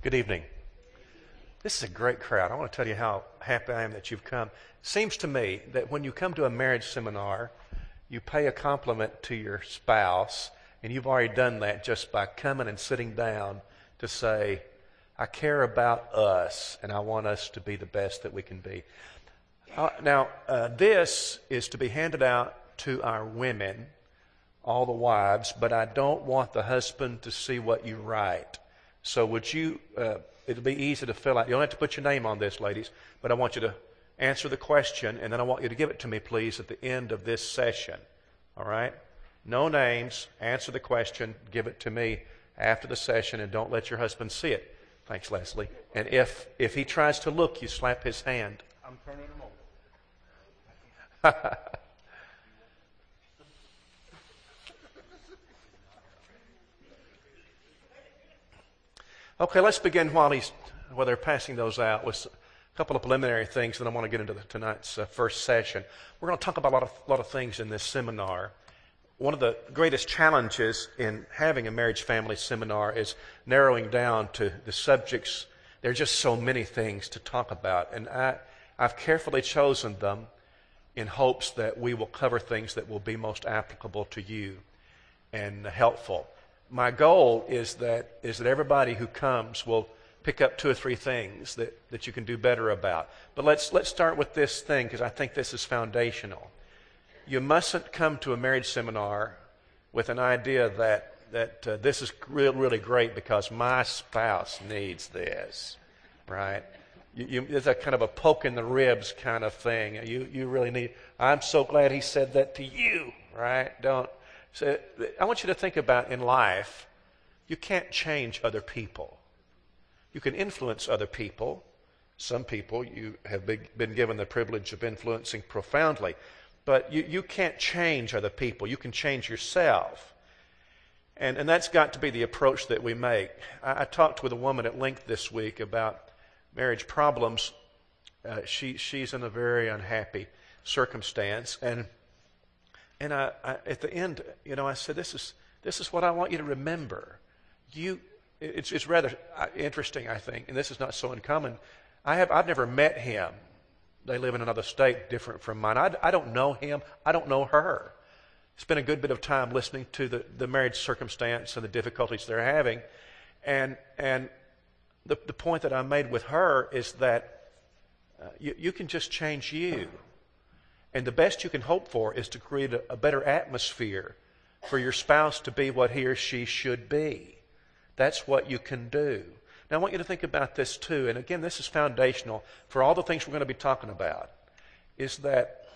Good evening. This is a great crowd. I want to tell you how happy I am that you've come. It seems to me that when you come to a marriage seminar, you pay a compliment to your spouse, and you've already done that just by coming and sitting down to say, I care about us, and I want us to be the best that we can be. This is to be handed out to our women, all the wives, but I don't want the husband to see what you write. So would you, it'll be easy to fill out. You don't have to put your name on this, ladies, but I want you to answer the question, and then I want you to give it to me, please, at the end of this session. All right? No names. Answer the question. Give it to me after the session, and don't let your husband see it. Thanks, Leslie. And if he tries to look, you slap his hand. I'm turning him over. Okay, let's begin while they're passing those out with a couple of preliminary things, then I want to get into tonight's first session. We're going to talk about a lot of things in this seminar. One of the greatest challenges in having a marriage family seminar is narrowing down to the subjects. There are just so many things to talk about, and I've carefully chosen them in hopes that we will cover things that will be most applicable to you and helpful. My goal is that everybody who comes will pick up 2 or 3 things that you can do better about. But let's start with this thing, because I think this is foundational. You mustn't come to a marriage seminar with an idea that this is really great because my spouse needs this, right? It's a kind of a poke in the ribs kind of thing. You really need, I'm so glad he said that to you, right? So I want you to think about in life, you can't change other people. You can influence other people. Some people you have been given the privilege of influencing profoundly. But you can't change other people. You can change yourself. And that's got to be the approach that we make. I talked with a woman at length this week about marriage problems. She's in a very unhappy circumstance. And I, at the end, I said, this is what I want you to remember. It's rather interesting, I think, and this is not so uncommon. I've never met him. They live in another state different from mine. I don't know him. I don't know her. Spent a good bit of time listening to the marriage circumstance and the difficulties they're having. And the point that I made with her is that you can just change you. And the best you can hope for is to create a better atmosphere for your spouse to be what he or she should be. That's what you can do. Now, I want you to think about this too. And again, this is foundational for all the things we're going to be talking about, is that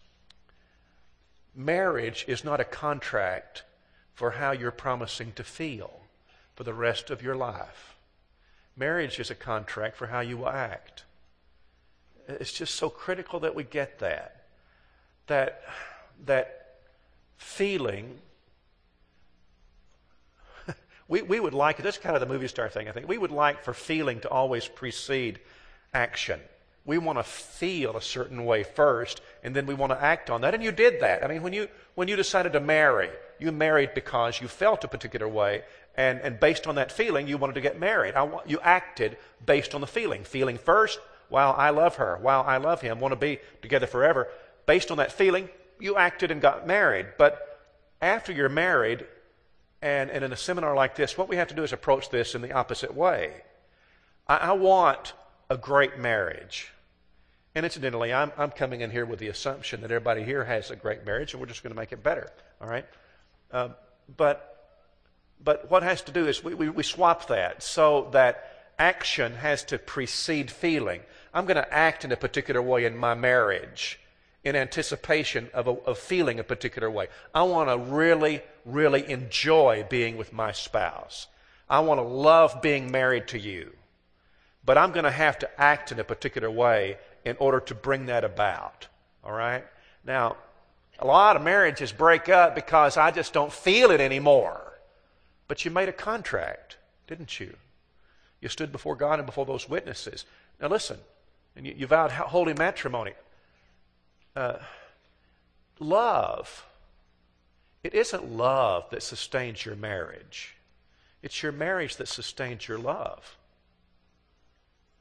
marriage is not a contract for how you're promising to feel for the rest of your life. Marriage is a contract for how you will act. It's just so critical that we get that. That feeling, we would like, that's kind of the movie star thing, I think. We would like for feeling to always precede action. We want to feel a certain way first, and then we want to act on that. And you did that. I mean, when you decided to marry, you married because you felt a particular way, and based on that feeling, you wanted to get married. You acted based on the feeling. Feeling first, wow, I love her. Wow, I love him. Want to be together forever. Based on that feeling, you acted and got married. But after you're married, and in a seminar like this, what we have to do is approach this in the opposite way. I want a great marriage. And incidentally, I'm coming in here with the assumption that everybody here has a great marriage, and we're just going to make it better. All right? But what has to do is we swap that so that action has to precede feeling. I'm going to act in a particular way in my marriage in anticipation of feeling a particular way. I want to really, really enjoy being with my spouse. I want to love being married to you. But I'm going to have to act in a particular way in order to bring that about. All right? Now, a lot of marriages break up because I just don't feel it anymore. But you made a contract, didn't you? You stood before God and before those witnesses. Now listen, and you vowed holy matrimony. Love, it isn't love that sustains your marriage. It's your marriage that sustains your love.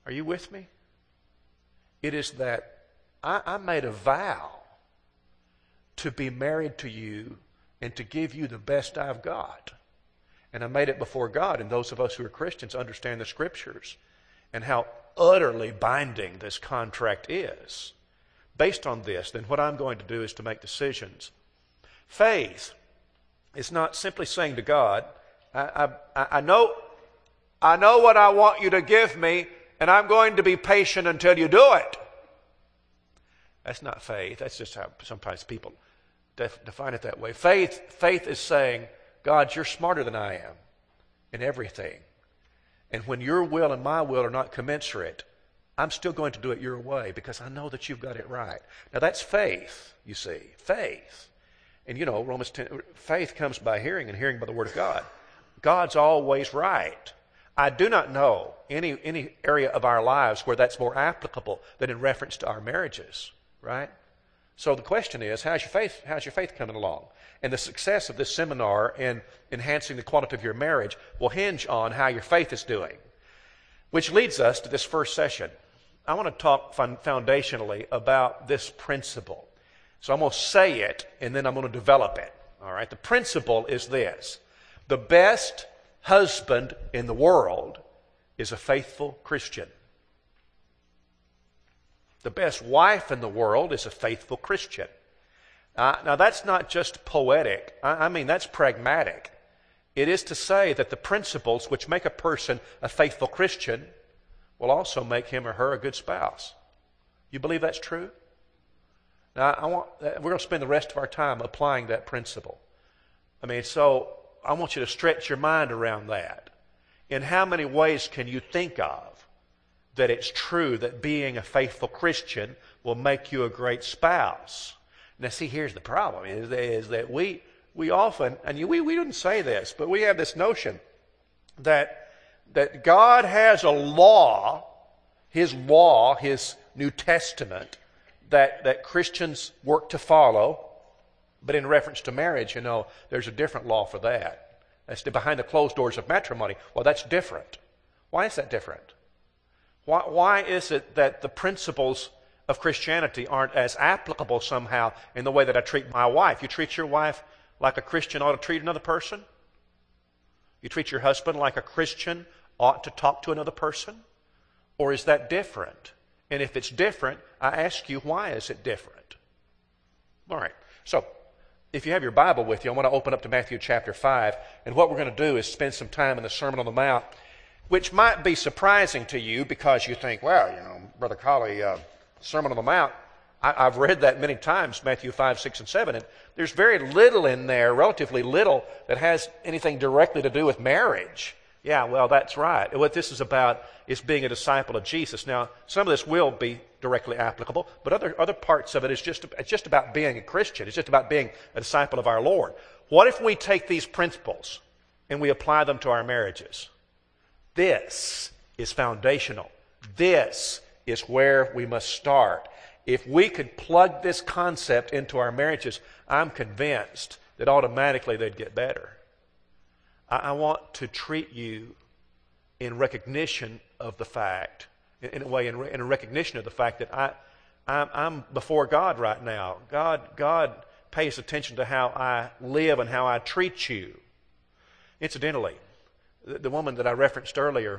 Are you with me? It is that I made a vow to be married to you and to give you the best I've got. And I made it before God, and those of us who are Christians understand the Scriptures and how utterly binding this contract is. Based on this, then what I'm going to do is to make decisions. Faith is not simply saying to God, I know what I want you to give me, and I'm going to be patient until you do it. That's not faith. That's just how sometimes people define it that way. Faith is saying, God, you're smarter than I am in everything. And when your will and my will are not commensurate, I'm still going to do it your way because I know that you've got it right. Now that's faith, you see. Faith. And you know, Romans 10, faith comes by hearing and hearing by the Word of God. God's always right. I do not know any area of our lives where that's more applicable than in reference to our marriages, right? So the question is, how's your faith coming along? And the success of this seminar in enhancing the quality of your marriage will hinge on how your faith is doing. Which leads us to this first session. I want to talk foundationally about this principle. So I'm going to say it, and then I'm going to develop it. All right? The principle is this. The best husband in the world is a faithful Christian. The best wife in the world is a faithful Christian. Now that's not just poetic. I mean, that's pragmatic. It is to say that the principles which make a person a faithful Christian will also make him or her a good spouse. You believe that's true? Now, we're going to spend the rest of our time applying that principle. I mean, so I want you to stretch your mind around that. In how many ways can you think of that it's true that being a faithful Christian will make you a great spouse? Now, see, here's the problem, is that we often, and we didn't say this, but we have this notion that God has a law, His New Testament, that Christians work to follow, but in reference to marriage, you know, there's a different law for that. That's behind the closed doors of matrimony. Well, that's different. Why is that different? Why is it that the principles of Christianity aren't as applicable somehow in the way that I treat my wife? You treat your wife like a Christian ought to treat another person? You treat your husband like a Christian ought to talk to another person? Or is that different? And if it's different, I ask you, why is it different? All right. So, if you have your Bible with you, I want to open up to Matthew chapter 5. And what we're going to do is spend some time in the Sermon on the Mount, which might be surprising to you because you think, well, you know, Brother Colley, Sermon on the Mount, I've read that many times, Matthew 5, 6, and 7, and there's very little in there, relatively little, that has anything directly to do with marriage. Yeah, well, that's right. What this is about is being a disciple of Jesus. Now, some of this will be directly applicable, but other parts of it is just about being a Christian. It's just about being a disciple of our Lord. What if we take these principles and we apply them to our marriages? This is foundational. This is where we must start. If we could plug this concept into our marriages, I'm convinced that automatically they'd get better. I want to treat you in recognition of the fact, in a recognition of the fact that I'm before God right now. God pays attention to how I live and how I treat you. Incidentally, the woman that I referenced earlier,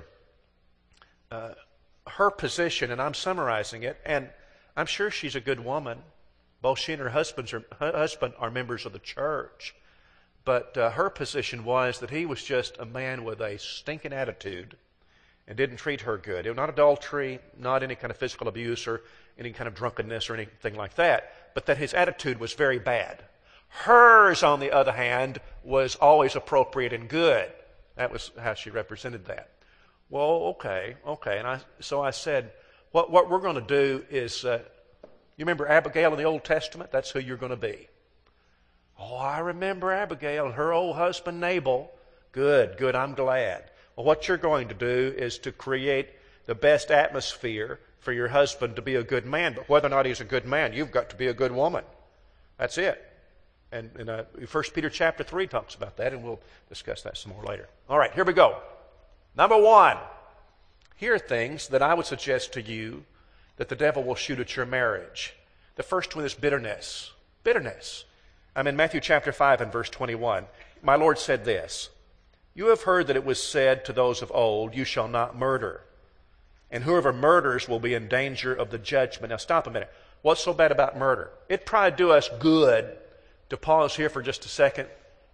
her position, and I'm summarizing it, and I'm sure she's a good woman. Both she and her husband are members of the church. But her position was that he was just a man with a stinking attitude and didn't treat her good. It was not adultery, not any kind of physical abuse or any kind of drunkenness or anything like that, but that his attitude was very bad. Hers, on the other hand, was always appropriate and good. That was how she represented that. Well, okay. And so I said, what we're going to do is, you remember Abigail in the Old Testament? That's who you're going to be. Oh, I remember Abigail and her old husband Nabal. Good, I'm glad. Well, what you're going to do is to create the best atmosphere for your husband to be a good man. But whether or not he's a good man, you've got to be a good woman. That's it. And 1 Peter chapter 3 talks about that, and we'll discuss that some more later. All right, here we go. Number one, here are things that I would suggest to you that the devil will shoot at your marriage. The first one is bitterness. Bitterness. I'm in Matthew chapter 5 and verse 21. My Lord said this, "You have heard that it was said to those of old, 'You shall not murder.' And whoever murders will be in danger of the judgment." Now stop a minute. What's so bad about murder? It'd probably do us good to pause here for just a second.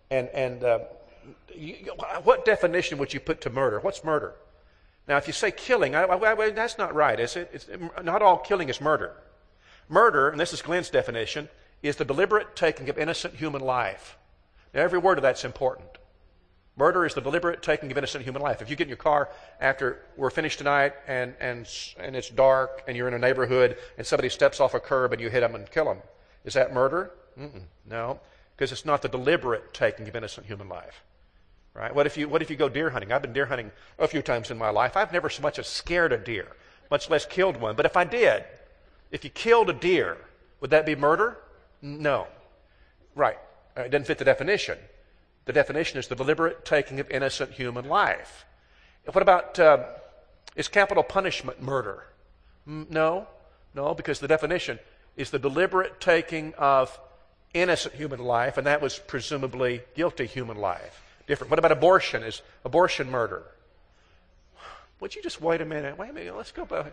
What definition would you put to murder? What's murder? Now, if you say killing, that's not right, is it? Not all killing is murder. Murder, and this is Glenn's definition, is the deliberate taking of innocent human life. Now, every word of that's important. Murder is the deliberate taking of innocent human life. If you get in your car after we're finished tonight and it's dark and you're in a neighborhood and somebody steps off a curb and you hit them and kill them, is that murder? No, because it's not the deliberate taking of innocent human life. Right? What if you go deer hunting? I've been deer hunting a few times in my life. I've never so much as scared a deer, much less killed one. But if I did, if you killed a deer, would that be murder? No. Right. It doesn't fit the definition. The definition is the deliberate taking of innocent human life. What about, is capital punishment murder? No, because the definition is the deliberate taking of innocent human life, and that was presumably guilty human life. Different. What about abortion? Is abortion murder? Would you just wait a minute? Let's go back.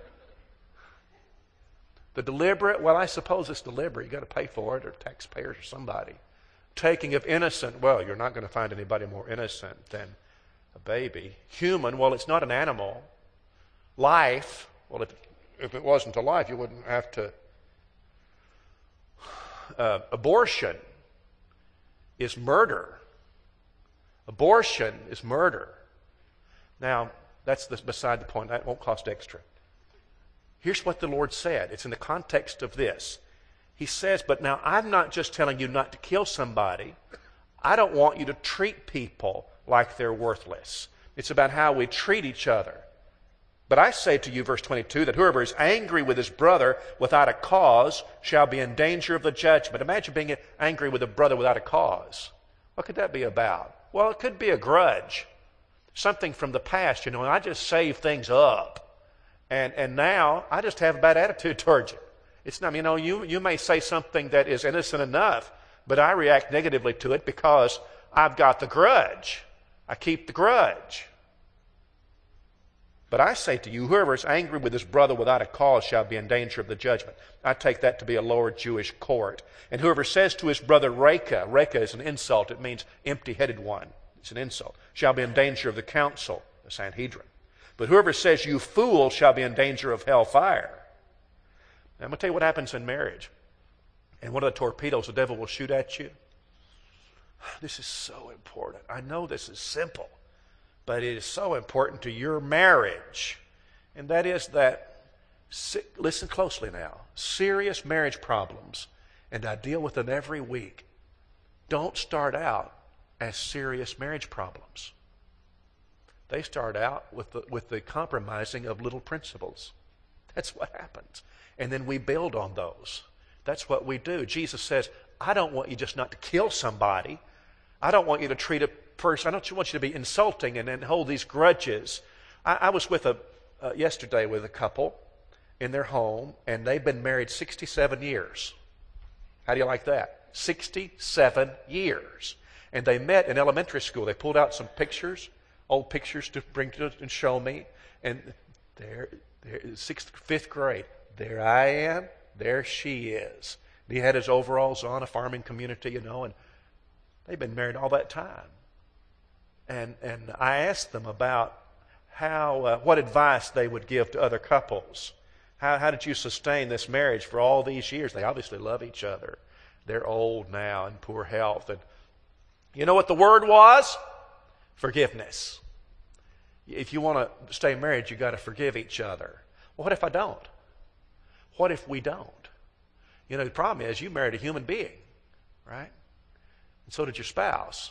The deliberate, well, I suppose it's deliberate. You've got to pay for it, or taxpayers or somebody. Taking of innocent, well, you're not going to find anybody more innocent than a baby. Human, well, it's not an animal. Life, well, if it wasn't a life, you wouldn't have to. Abortion is murder. Abortion is murder. Now, that's beside the point. That won't cost extra. Here's what the Lord said. It's in the context of this. He says, but now I'm not just telling you not to kill somebody. I don't want you to treat people like they're worthless. It's about how we treat each other. But I say to you, verse 22, that whoever is angry with his brother without a cause shall be in danger of the judgment. Imagine being angry with a brother without a cause. What could that be about? Well, it could be a grudge. Something from the past, and I just saved things up. And now I just have a bad attitude towards you. It's not, you may say something that is innocent enough, but I react negatively to it because I've got the grudge. I keep the grudge. But I say to you, whoever is angry with his brother without a cause shall be in danger of the judgment. I take that to be a lower Jewish court. And whoever says to his brother, Reka is an insult. It means empty-headed one. It's an insult. Shall be in danger of the council, the Sanhedrin. But whoever says, you fool, shall be in danger of hellfire. Now, I'm going to tell you what happens in marriage. And one of the torpedoes the devil will shoot at you. This is so important. I know this is simple, but it is so important to your marriage. And that is that, listen closely now, serious marriage problems, and I deal with them every week, don't start out as serious marriage problems. They start out with the compromising of little principles. That's what happens. And then we build on those. That's what we do. Jesus says, I don't want you just not to kill somebody. I don't want you to treat a person. I don't want you to be insulting and then hold these grudges. I was with yesterday with a couple in their home, and they've been married 67 years. How do you like that? 67 years. And they met in elementary school. They pulled out some pictures, old pictures to bring to and show me. And they're sixth, fifth grade. There I am. There she is. And he had his overalls on, a farming community, and they've been married all that time. And I asked them about what advice they would give to other couples. How did you sustain this marriage for all these years? They obviously love each other. They're old now and poor health. And you know what the word was? Forgiveness. If you want to stay married, you've got to forgive each other. Well, what if I don't? What if we don't? The problem is you married a human being, right? And so did your spouse.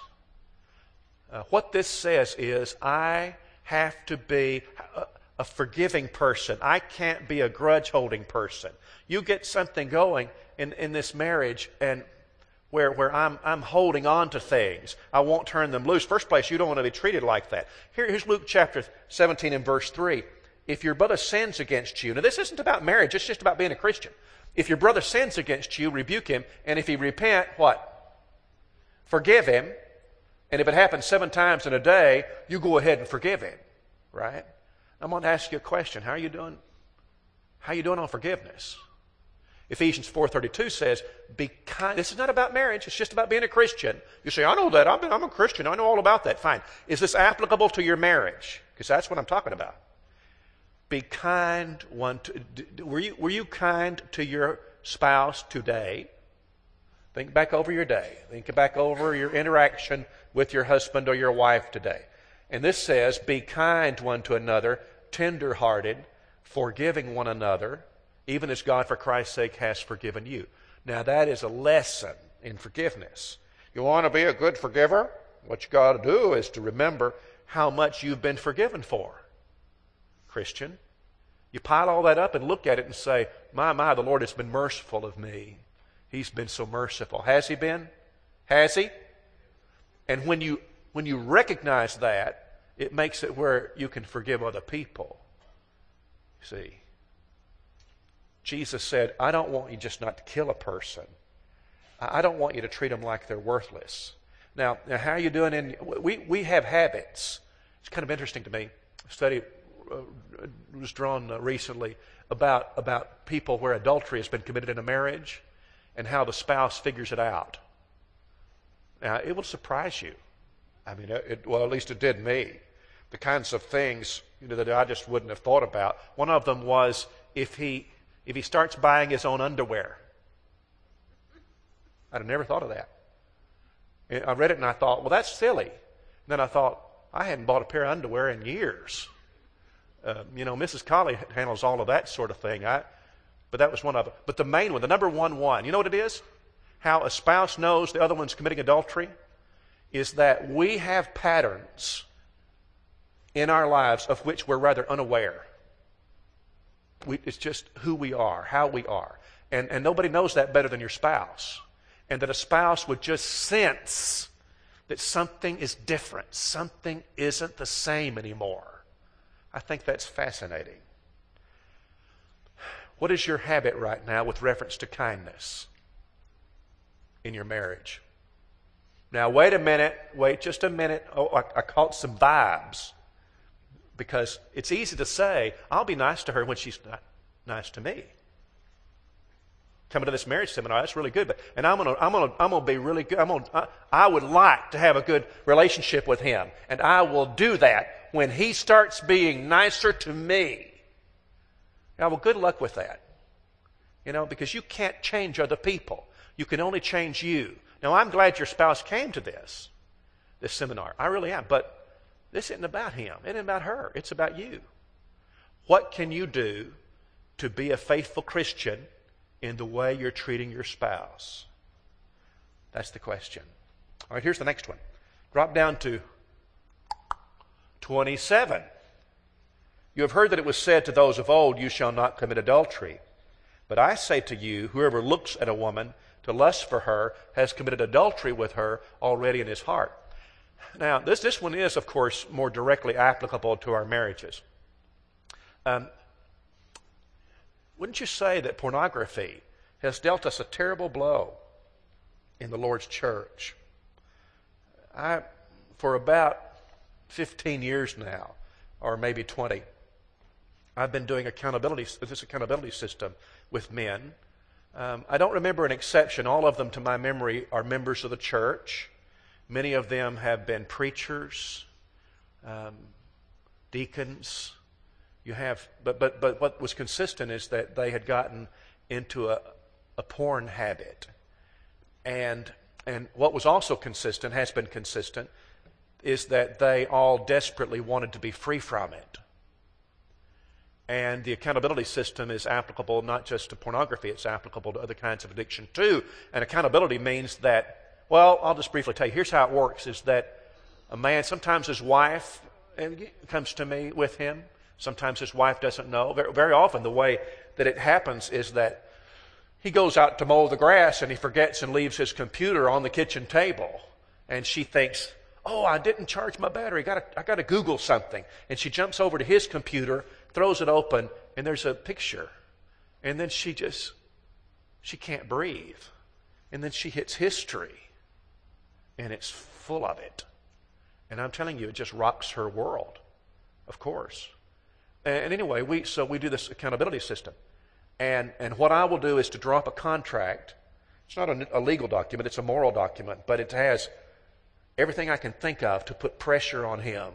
What this says is I have to be a forgiving person. I can't be a grudge-holding person. You get something going in this marriage and where I'm holding on to things. I won't turn them loose. First place, you don't want to be treated like that. Here's Luke chapter 17 and verse 3. if your brother sins against you, now this isn't about marriage, it's just about being a Christian. If your brother sins against you, rebuke him, and if he repent, what? Forgive him. And if it happens 7 times in a day, you go ahead and forgive him, right? I'm going to ask you a question. How are you doing? How are you doing on forgiveness? Ephesians 4:32 says, be kind. This is not about marriage. It's just about being a Christian. You say, I know that. I'm a Christian. I know all about that. Fine. Is this applicable to your marriage? Because that's what I'm talking about. Be kind one to... Were you kind to your spouse today? Think back over your day. Think back over your interaction with your husband or your wife today. And this says, be kind one to another, tender-hearted, forgiving one another, even as God for Christ's sake has forgiven you. Now that is a lesson in forgiveness. You want to be a good forgiver? What you got to do is to remember how much you've been forgiven for. Christian, you pile all that up and look at it and say, my, the Lord has been merciful of me. He's been so merciful. Has he been? Has he? And when you recognize that, it makes it where you can forgive other people. See, Jesus said, I don't want you just not to kill a person. I don't want you to treat them like they're worthless. Now how are you doing? We have habits. It's kind of interesting to me. A study was drawn recently about people where adultery has been committed in a marriage and how the spouse figures it out. Now, it will surprise you. I mean, well, at least it did me. The kinds of things that I just wouldn't have thought about. One of them was if he starts buying his own underwear. I'd have never thought of that. I read it and I thought, well, that's silly. And then I thought, I hadn't bought a pair of underwear in years. Mrs. Colley handles all of that sort of thing. But that was one of them. But the main one, the number one, you know what it is? How a spouse knows the other one's committing adultery? Is that we have patterns in our lives of which we're rather unaware. It's just who we are, how we are. And nobody knows that better than your spouse. And that a spouse would just sense that something is different. Something isn't the same anymore. I think that's fascinating. What is your habit right now with reference to kindness in your marriage? Now, wait just a minute. Oh, I caught some vibes. Because it's easy to say, I'll be nice to her when she's not nice to me. Coming to this marriage seminar, that's really good. And I'm gonna be really good. I would like to have a good relationship with him, and I will do that when he starts being nicer to me. Now, well, good luck with that. Because you can't change other people. You can only change you. Now, I'm glad your spouse came to this seminar. I really am. But this isn't about him. It isn't about her. It's about you. What can you do to be a faithful Christian in the way you're treating your spouse? That's the question. All right, here's the next one. Drop down to 27. You have heard that it was said to those of old, you shall not commit adultery. But I say to you, whoever looks at a woman to lust for her has committed adultery with her already in his heart. Now, this one is, of course, more directly applicable to our marriages. Wouldn't you say that pornography has dealt us a terrible blow in the Lord's church? For about 15 years now, or maybe 20, I've been doing this accountability system with men. I don't remember an exception. All of them, to my memory, are members of the church. Many of them have been preachers, deacons. But what was consistent is that they had gotten into a porn habit, and what was also consistent, has been consistent, is that they all desperately wanted to be free from it. And the accountability system is applicable not just to pornography; it's applicable to other kinds of addiction too. And accountability means that. Well, I'll just briefly tell you. Here's how it works, is that a man, sometimes his wife comes to me with him. Sometimes his wife doesn't know. Very, very often the way that it happens is that he goes out to mow the grass and he forgets and leaves his computer on the kitchen table. And she thinks, oh, I didn't charge my battery. I got to Google something. And she jumps over to his computer, throws it open, and there's a picture. And then she can't breathe. And then she hits history, and it's full of it. And I'm telling you, it just rocks her world, of course. And anyway, we do this accountability system. And what I will do is to draw up a contract. It's not a legal document, it's a moral document, but it has everything I can think of to put pressure on him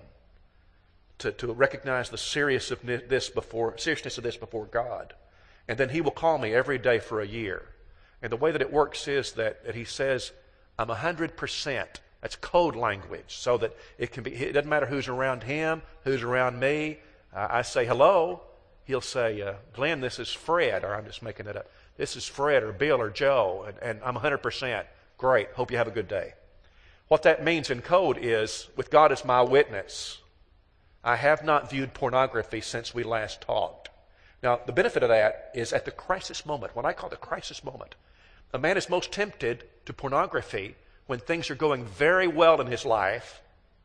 to recognize the seriousness of this before God. And then he will call me every day for a year. And the way that it works is that he says, I'm 100%. That's code language, so that it doesn't matter who's around him, who's around me. I say hello. He'll say, Glenn, this is Fred, or I'm just making it up. This is Fred or Bill or Joe, and I'm 100%. Great. Hope you have a good day. What that means in code is, with God as my witness, I have not viewed pornography since we last talked. Now, the benefit of that is at the crisis moment, what I call the crisis moment. A man is most tempted to pornography when things are going very well in his life.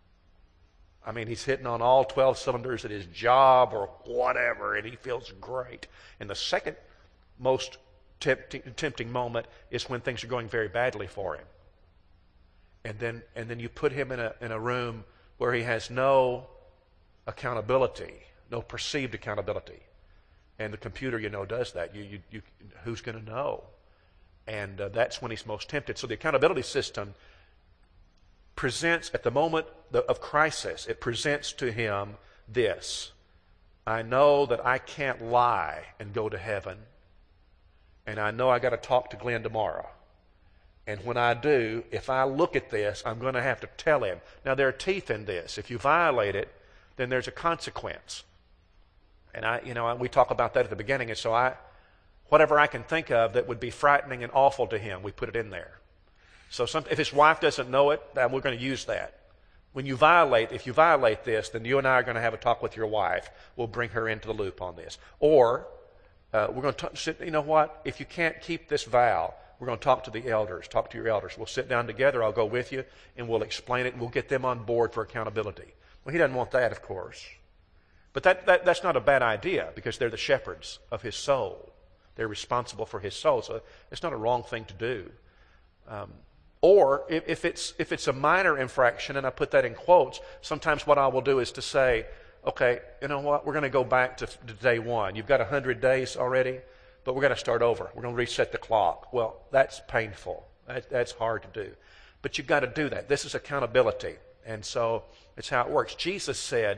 I mean, he's hitting on all 12 cylinders at his job or whatever, and he feels great. And the second most tempting moment is when things are going very badly for him. And then you put him in a room where he has no accountability, no perceived accountability. And the computer, does that. Who's going to know? And that's when he's most tempted. So the accountability system presents at the moment of crisis, it presents to him this. I know that I can't lie and go to heaven. And I know I got to talk to Glenn tomorrow. And when I do, if I look at this, I'm going to have to tell him. Now, there are teeth in this. If you violate it, then there's a consequence. And we talk about that at the beginning. And so whatever I can think of that would be frightening and awful to him, we put it in there. So if his wife doesn't know it, then we're going to use that. If you violate this, then you and I are going to have a talk with your wife. We'll bring her into the loop on this. Or we're going to sit, you know what? If you can't keep this vow, we're going to talk to the elders, talk to your elders. We'll sit down together. I'll go with you, and we'll explain it, and we'll get them on board for accountability. Well, he doesn't want that, of course. But that's not a bad idea, because they're the shepherds of his soul. They're responsible for his soul, so it's not a wrong thing to do. Or if it's a minor infraction, and I put that in quotes, sometimes what I will do is to say, okay, you know what, we're going to go back to day one. You've got 100 days already, but we're going to start over. We're going to reset the clock. Well, that's painful. That's hard to do. But you've got to do that. This is accountability. And so it's how it works. Jesus said,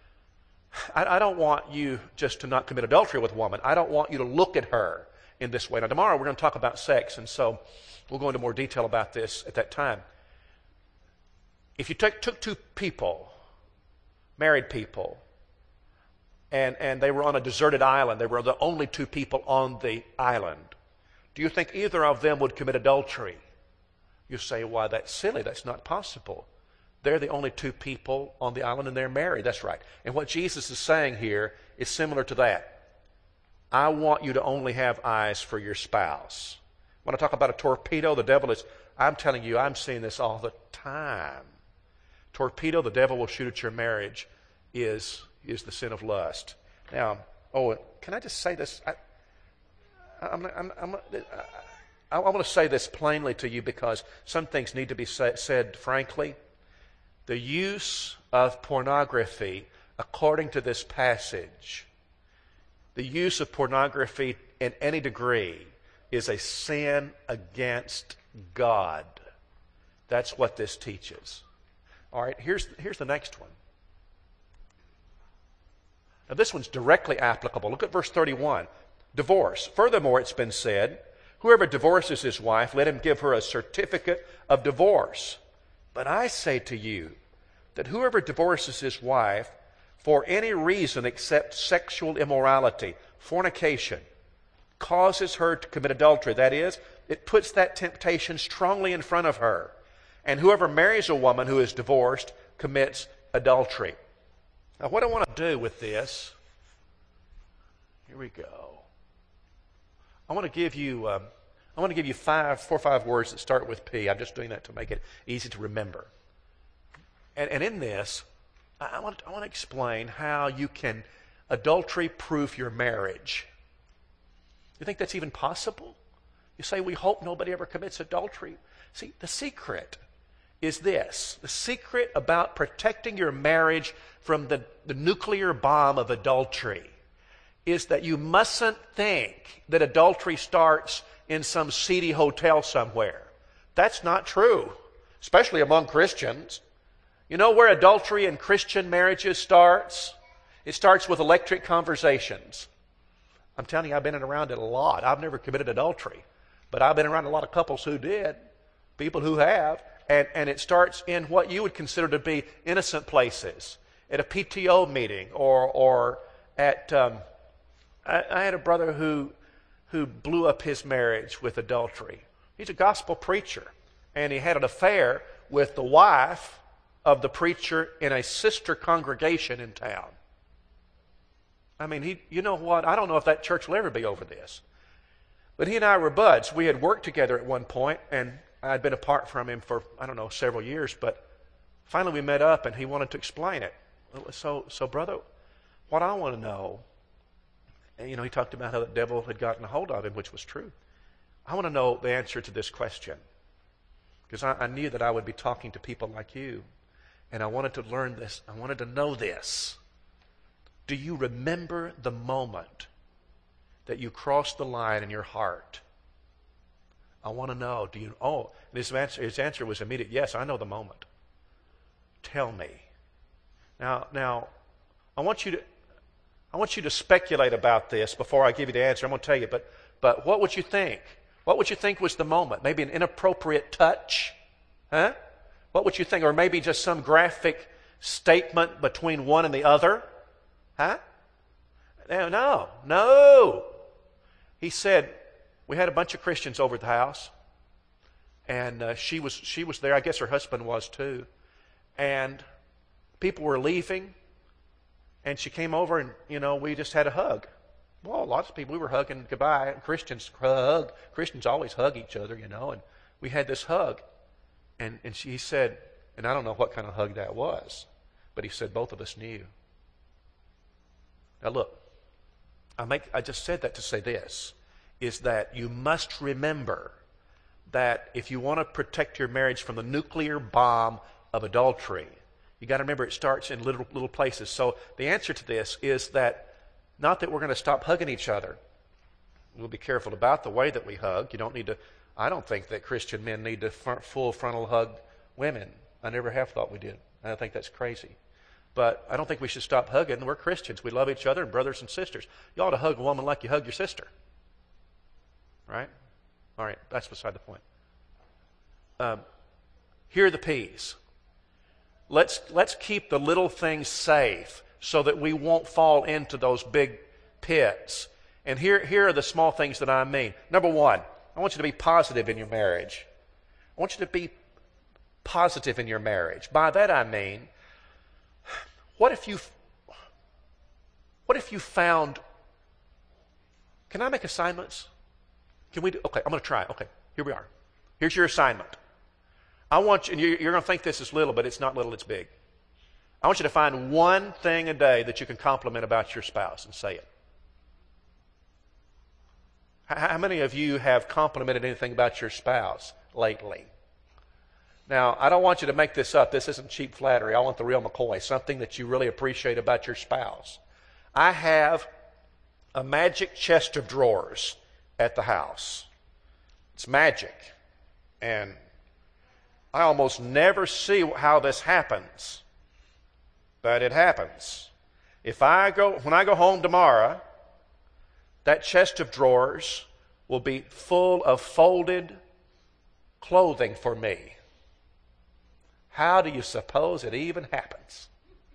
I don't want you just to not commit adultery with a woman. I don't want you to look at her in this way. Now, tomorrow we're going to talk about sex, and so we'll go into more detail about this at that time. If you took two people, married people, and they were on a deserted island, they were the only two people on the island, do you think either of them would commit adultery? You say, why, that's silly. That's not possible. They're the only two people on the island, and they're married. That's right. And what Jesus is saying here is similar to that. I want you to only have eyes for your spouse. When I talk about a torpedo, the devil is, I'm telling you, I'm seeing this all the time. Torpedo, the devil will shoot at your marriage, is the sin of lust. Now, can I just say this? I want to say this plainly to you because some things need to be said frankly. The use of pornography, according to this passage, the use of pornography in any degree is a sin against God. That's what this teaches. All right, here's the next one. Now, this one's directly applicable. Look at verse 31. Divorce. Furthermore, it's been said, whoever divorces his wife, let him give her a certificate of divorce. But I say to you that whoever divorces his wife for any reason except sexual immorality, fornication, causes her to commit adultery. That is, it puts that temptation strongly in front of her. And whoever marries a woman who is divorced commits adultery. Now, what I want to do with this, here we go. I want to give you 4 or 5 words that start with P. I'm just doing that to make it easy to remember. And in this, I want to explain how you can adultery-proof your marriage. You think that's even possible? You say, we hope nobody ever commits adultery. See, the secret is this. The secret about protecting your marriage from the nuclear bomb of adultery is that you mustn't think that adultery starts in some seedy hotel somewhere. That's not true, especially among Christians. You know where adultery in Christian marriages starts? It starts with electric conversations. I'm telling you, I've been around it a lot. I've never committed adultery, but I've been around a lot of couples who did, people who have, and it starts in what you would consider to be innocent places, at a PTO meeting or at... I had a brother who blew up his marriage with adultery. He's a gospel preacher, and he had an affair with the wife of the preacher in a sister congregation in town. I mean, you know what? I don't know if that church will ever be over this. But he and I were buds. We had worked together at one point, and I'd been apart from him for, several years. But finally we met up, and he wanted to explain it. So brother, what I want to know, and, he talked about how the devil had gotten a hold of him, which was true. I want to know the answer to this question. Because I knew that I would be talking to people like you. And I wanted to learn this. I wanted to know this. Do you remember the moment that you crossed the line in your heart? I want to know. Do you? Oh, his answer was immediate. Yes, I know the moment. Tell me. Now, I want you to speculate about this before I give you the answer. I'm going to tell you, but what would you think? What would you think was the moment? Maybe an inappropriate touch? Huh? What would you think? Or maybe just some graphic statement between one and the other? Huh? No. He said, we had a bunch of Christians over at the house, and she was there. I guess her husband was too. And people were leaving, and she came over, and, we just had a hug. Well, lots of people, we were hugging goodbye. Christians hug. Christians always hug each other, and we had this hug. And he said, and I don't know what kind of hug that was, but he said both of us knew. Now look, I just said that to say this, is that you must remember that if you want to protect your marriage from the nuclear bomb of adultery, you got to remember it starts in little places. So the answer to this is that not that we're going to stop hugging each other. We'll be careful about the way that we hug. You don't need to. I don't think that Christian men need to full frontal hug women. I never have thought we did. I think that's crazy. But I don't think we should stop hugging. We're Christians. We love each other and brothers and sisters. You ought to hug a woman like you hug your sister. Right? All right, that's beside the point. Here are the P's. Let's keep the little things safe so that we won't fall into those big pits. And here are the small things that I mean. Number one, I want you to be positive in your marriage. I want you to be positive in your marriage. By that I mean, what if you found, can I make assignments? Can we do, okay, I'm going to try. Okay, here we are. Here's your assignment. I want you, and you're going to think this is little, but it's not little, it's big. I want you to find one thing a day that you can compliment about your spouse and say it. How many of you have complimented anything about your spouse lately? Now, I don't want you to make this up. This isn't cheap flattery. I want the real McCoy, something that you really appreciate about your spouse. I have a magic chest of drawers at the house. It's magic. And I almost never see how this happens. But it happens. When I go home tomorrow, that chest of drawers will be full of folded clothing for me. How do you suppose it even happens?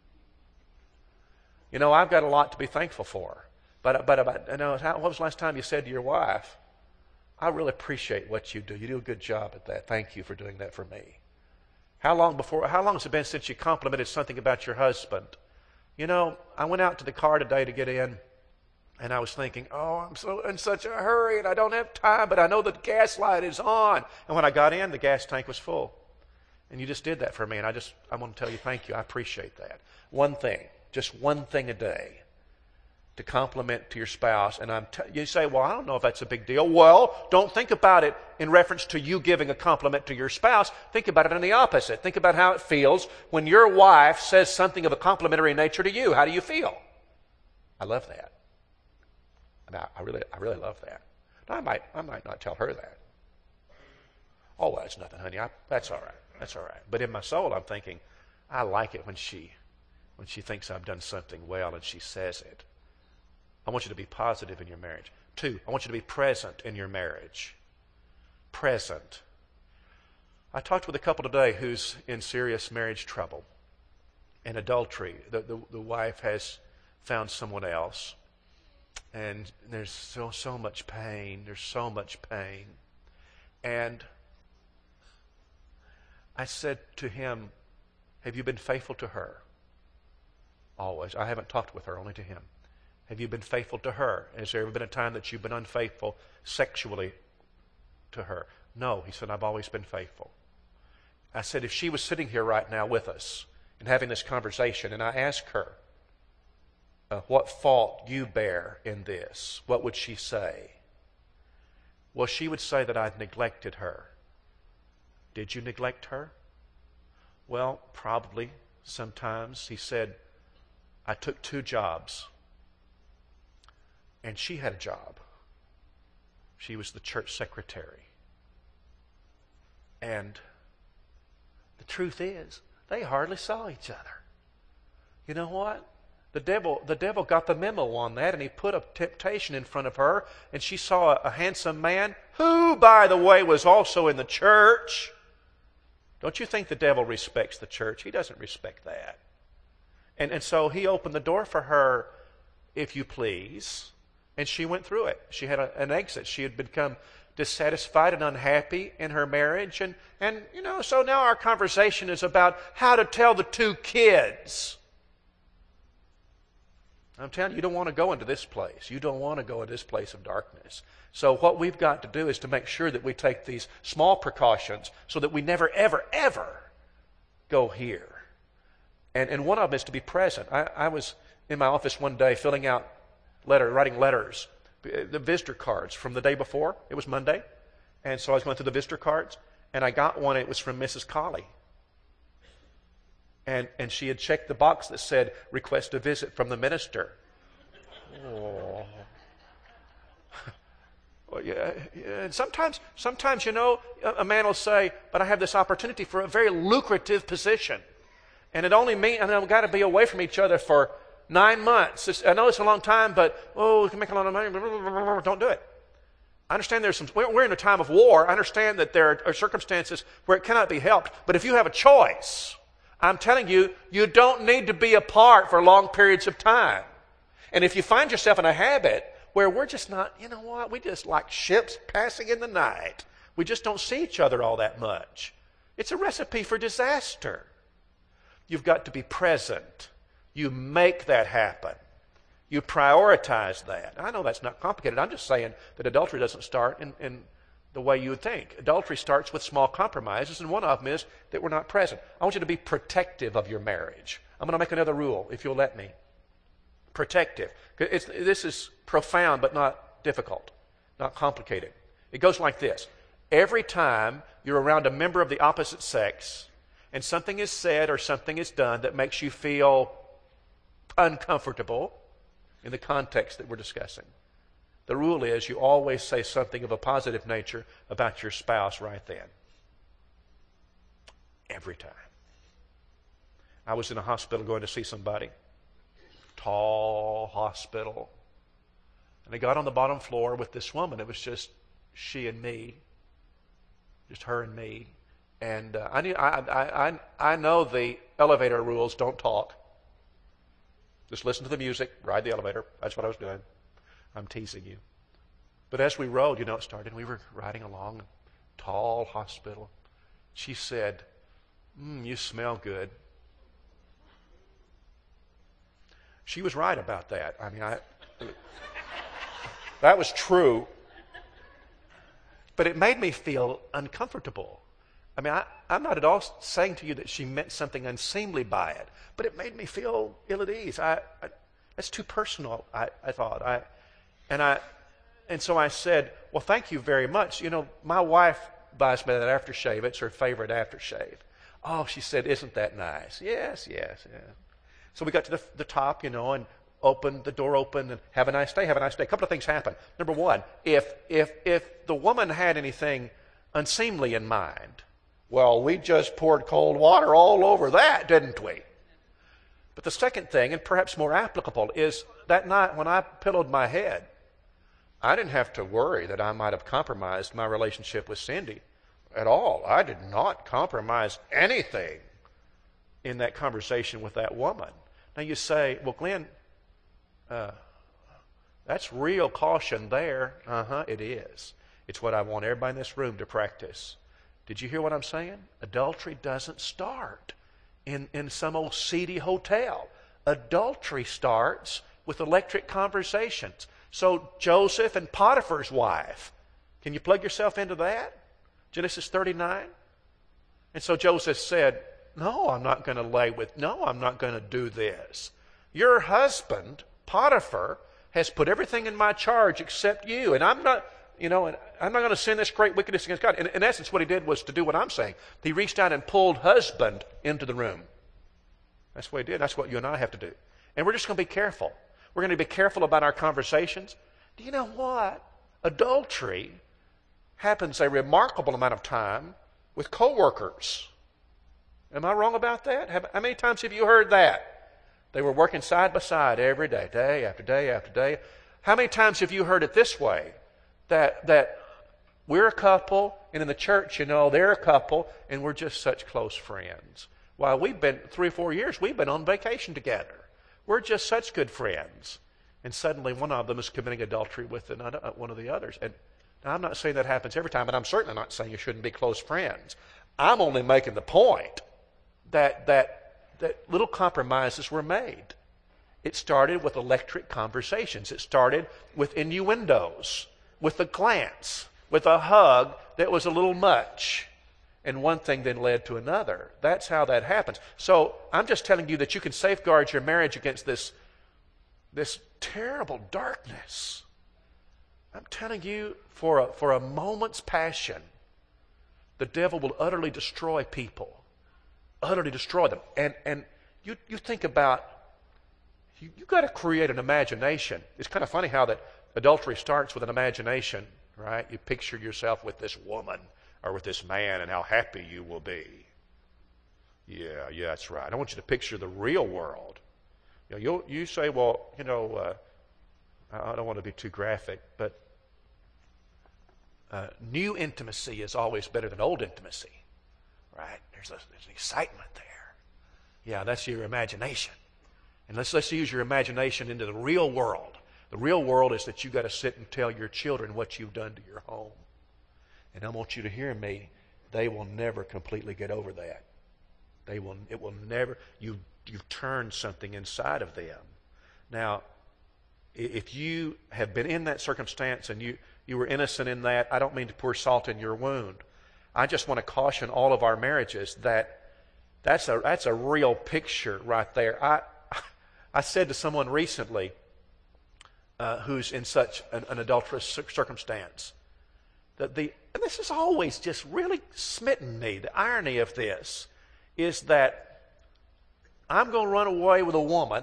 I've got a lot to be thankful for. But what was the last time you said to your wife, I really appreciate what you do. You do a good job at that. Thank you for doing that for me. How long has it been since you complimented something about your husband? I went out to the car today to get in, and I was thinking, I'm so in such a hurry, and I don't have time, but I know the gas light is on. And when I got in, the gas tank was full. And you just did that for me, and I want to tell you thank you. I appreciate that. One thing, just one thing a day. to compliment to your spouse. And you say, well, I don't know if that's a big deal. Well, don't think about it in reference to you giving a compliment to your spouse. Think about it in the opposite. Think about how it feels when your wife says something of a complimentary nature to you. How do you feel? I love that. I really love that. Now, I might not tell her that. Oh, that's nothing, honey. That's all right. That's all right. But in my soul, I'm thinking, I like it when she thinks I've done something well and she says it. I want you to be positive in your marriage. 2, I want you to be present in your marriage. Present. I talked with a couple today who's in serious marriage trouble and adultery. The wife has found someone else. And there's so much pain. There's so much pain. And I said to him, have you been faithful to her? Always. I haven't talked with her, only to him. Have you been faithful to her? Has there ever been a time that you've been unfaithful sexually to her? No. He said, I've always been faithful. I said, if she was sitting here right now with us and having this conversation, and I asked her, what fault you bear in this, what would she say? Well, she would say that I'd neglected her. Did you neglect her? Well, probably sometimes. He said, I took 2 jobs. And she had a job. She was the church secretary. And the truth is, they hardly saw each other. You know what? The devil got the memo on that, and he put a temptation in front of her, and she saw a handsome man who, by the way, was also in the church. Don't you think the devil respects the church? He doesn't respect that. And so he opened the door for her, if you please, and she went through it. She had an exit. She had become dissatisfied and unhappy in her marriage. And so now our conversation is about how to tell the 2 kids. I'm telling you, you don't want to go into this place. You don't want to go into this place of darkness. So what we've got to do is to make sure that we take these small precautions so that we never, ever, ever go here. And one of them is to be present. I was in my office one day writing letters, the visitor cards from the day before. It was Monday. And so I was going through the visitor cards, and I got one. It was from Mrs. Colley. And she had checked the box that said, request a visit from the minister. Oh. Well, yeah. And sometimes, a man will say, but I have this opportunity for a very lucrative position. And it only means, and I've got to be away from each other for 9 months. I know it's a long time, but, we can make a lot of money. Don't do it. I understand we're in a time of war. I understand that there are circumstances where it cannot be helped. But if you have a choice, I'm telling you, you don't need to be apart for long periods of time. And if you find yourself in a habit where we're just not, we just like ships passing in the night. We just don't see each other all that much. It's a recipe for disaster. You've got to be present. You make that happen. You prioritize that. I know that's not complicated. I'm just saying that adultery doesn't start in the way you would think. Adultery starts with small compromises, and one of them is that we're not present. I want you to be protective of your marriage. I'm going to make another rule, if you'll let me. Protective. This is profound, but not difficult, not complicated. It goes like this. Every time you're around a member of the opposite sex, and something is said or something is done that makes you feel uncomfortable in the context that we're discussing, the rule is you always say something of a positive nature about your spouse right then. Every time. I was in a hospital going to see somebody. Tall hospital. And I got on the bottom floor with this woman. It was just she and me. Just her and me. And I know the elevator rules, don't talk. Just listen to the music, ride the elevator. That's what I was doing. I'm teasing you. But as we rode, it started. We were riding along, tall hospital. She said, you smell good. She was right about that. That was true. But it made me feel uncomfortable. I'm not at all saying to you that she meant something unseemly by it, but it made me feel ill at ease. That's too personal, I thought. And so I said, well, thank you very much. You know, my wife buys me that aftershave. It's her favorite aftershave. Oh, she said, isn't that nice? Yes. So we got to the top, you know, and the door opened, and have a nice day. A couple of things happened. Number one, if the woman had anything unseemly in mind, well, we just poured cold water all over that, didn't we? But the second thing, and perhaps more applicable, is that night when I pillowed my head, I didn't have to worry that I might have compromised my relationship with Cindy at all. I did not compromise anything in that conversation with that woman. Now you say, well, Glenn, that's real caution there. It is. It's what I want everybody in this room to practice. Did you hear what I'm saying? Adultery doesn't start in some old seedy hotel. Adultery starts with electric conversations. So Joseph and Potiphar's wife, can you plug yourself into that? Genesis 39. And so Joseph said, no, I'm not going to do this. Your husband, Potiphar, has put everything in my charge except you. And I'm not going to sin this great wickedness against God. In essence, what he did was to do what I'm saying. He reached out and pulled husband into the room. That's what he did. That's what you and I have to do. And we're just going to be careful. We're going to be careful about our conversations. Do you know what? Adultery happens a remarkable amount of time with coworkers. Am I wrong about that? How many times have you heard that? They were working side by side every day, day after day after day. How many times have you heard it this way? That we're a couple, and in the church, you know, they're a couple, and we're just such close friends. While we've been 3 or 4 years, we've been on vacation together. We're just such good friends. And suddenly one of them is committing adultery with one of the others. And now, I'm not saying that happens every time, and I'm certainly not saying you shouldn't be close friends. I'm only making the point that little compromises were made. It started with electric conversations. It started with innuendos, with a glance, with a hug that was a little much. And one thing then led to another. That's how that happens. So I'm just telling you that you can safeguard your marriage against this terrible darkness. I'm telling you, for a moment's passion, the devil will utterly destroy people. Utterly destroy them. And you think about, you got to create an imagination. It's kind of funny how that adultery starts with an imagination, right? You picture yourself with this woman or with this man and how happy you will be. Yeah, that's right. I want you to picture the real world. You know, you say, well, I don't want to be too graphic, but new intimacy is always better than old intimacy, right? There's an excitement there. Yeah, that's your imagination. And let's use your imagination into the real world. The real world is that you got to sit and tell your children what you've done to your home. And I want you to hear me. They will never completely get over that. It will never. You've turned something inside of them. Now, if you have been in that circumstance and you were innocent in that, I don't mean to pour salt in your wound. I just want to caution all of our marriages that's a real picture right there. I said to someone recently who's in such an adulterous circumstance that and this has always just really smitten me. The irony of this is that I'm going to run away with a woman,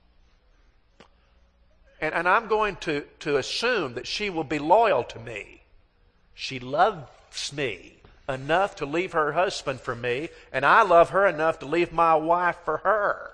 and I'm going to assume that she will be loyal to me. She loves me enough to leave her husband for me, and I love her enough to leave my wife for her.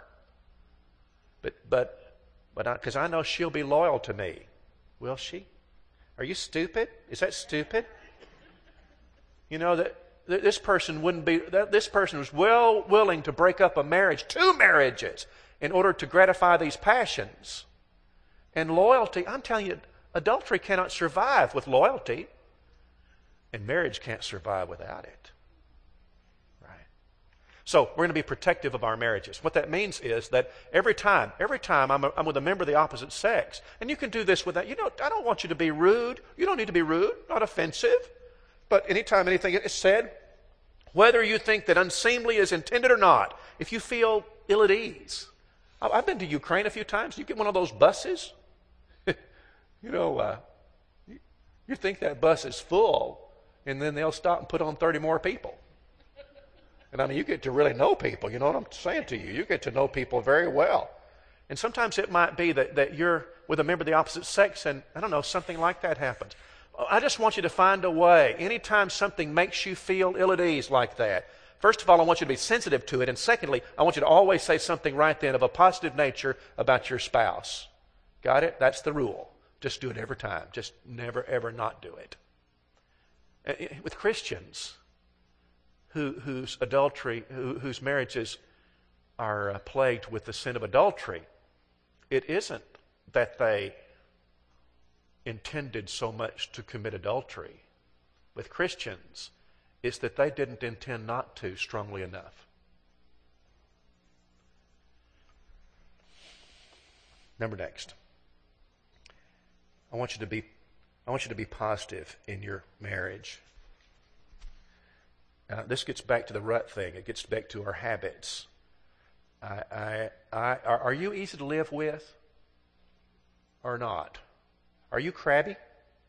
But because I know she'll be loyal to me. Will she? Are you stupid? Is that stupid? You know that this person wouldn't be. This person was well willing to break up a marriage, 2 marriages, in order to gratify these passions. And loyalty, I'm telling you, adultery cannot survive with loyalty, and marriage can't survive without it. Right? So we're going to be protective of our marriages. What that means is that every time I'm with a member of the opposite sex, and you can do this without, I don't want you to be rude. You don't need to be rude, not offensive. But anytime anything is said, whether you think that unseemly is intended or not, if you feel ill at ease, I've been to Ukraine a few times. You get one of those buses, you know, you think that bus is full, and then they'll stop and put on 30 more people. And I mean, you get to really know people. You know what I'm saying to you? You get to know people very well. And sometimes it might be that you're with a member of the opposite sex, and I don't know, something like that happens. I just want you to find a way. Anytime something makes you feel ill at ease like that, first of all, I want you to be sensitive to it. And secondly, I want you to always say something right then of a positive nature about your spouse. Got it? That's the rule. Just do it every time. Just never, ever not do it. With Christians whose marriages are plagued with the sin of adultery, it isn't that they intended so much to commit adultery. With Christians, it's that they didn't intend not to strongly enough. Number next. I want you to be positive in your marriage. This gets back to the rut thing. It gets back to our habits. Are you easy to live with or not? Are you crabby?